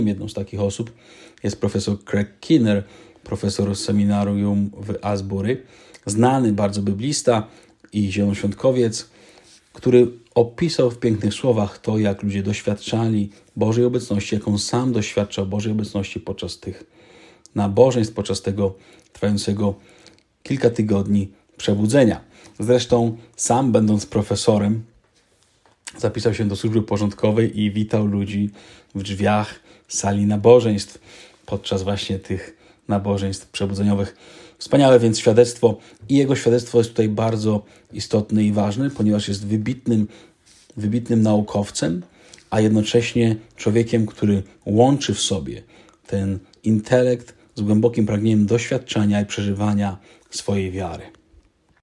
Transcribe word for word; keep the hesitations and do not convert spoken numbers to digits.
Jedną z takich osób jest profesor Craig Keener, profesor seminarium w Asbury, znany bardzo biblista i zielonoświątkowiec, który opisał w pięknych słowach to, jak ludzie doświadczali Bożej obecności, jak on sam doświadczał Bożej obecności podczas tych nabożeństw, podczas tego trwającego kilka tygodni przebudzenia. Zresztą sam, będąc profesorem, zapisał się do służby porządkowej i witał ludzi w drzwiach sali nabożeństw podczas właśnie tych nabożeństw przebudzeniowych. Wspaniałe więc świadectwo i jego świadectwo jest tutaj bardzo istotne i ważne, ponieważ jest wybitnym, wybitnym naukowcem, a jednocześnie człowiekiem, który łączy w sobie ten intelekt z głębokim pragnieniem doświadczenia i przeżywania swojej wiary.